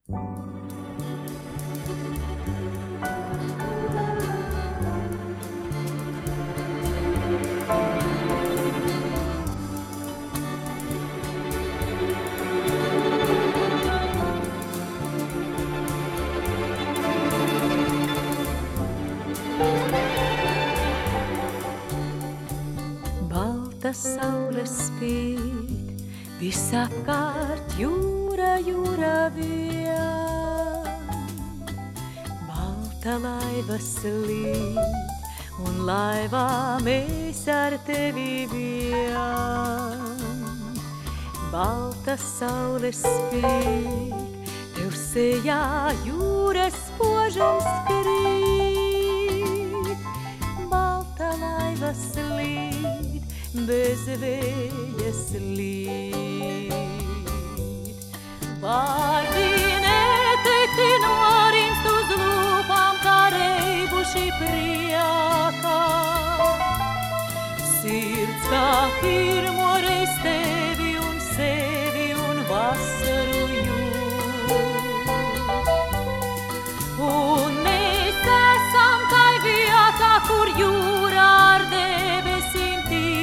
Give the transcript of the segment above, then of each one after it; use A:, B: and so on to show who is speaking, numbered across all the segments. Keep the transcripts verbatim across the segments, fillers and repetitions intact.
A: Balta saule spīd, visapkārt jūra, jūra vien. Balta laiva slīd, un laivā mēs ar tevi vien. Balta saule spīd, tev sejā jūras spožums krīt. Balta laiva slīd, bez vējas līd. Pārdīnēti norimst uz lūpām, kā reibuši priekā. Sirds kā pirmoreiz tevi un sevi un vasaru jūt. Un mēs esam tai vietā, kur jūra ar debesīm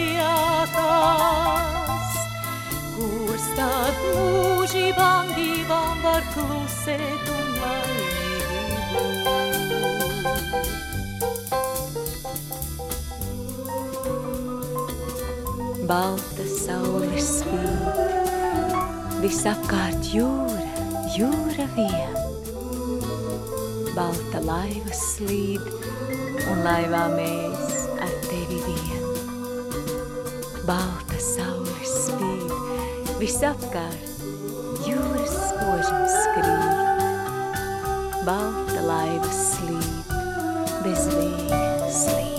A: tiekās, kur starp mūžībām divām var klusēt un laimīgi būt. Balta saule spīd, visapkārt jūra, jūra vien. Balta laiva slīd, un laivā mēs ar tevi vien. Balta saule spīd, visapkārt jūras spožums krīt. Balta laiva slīd, bez vēja slīd.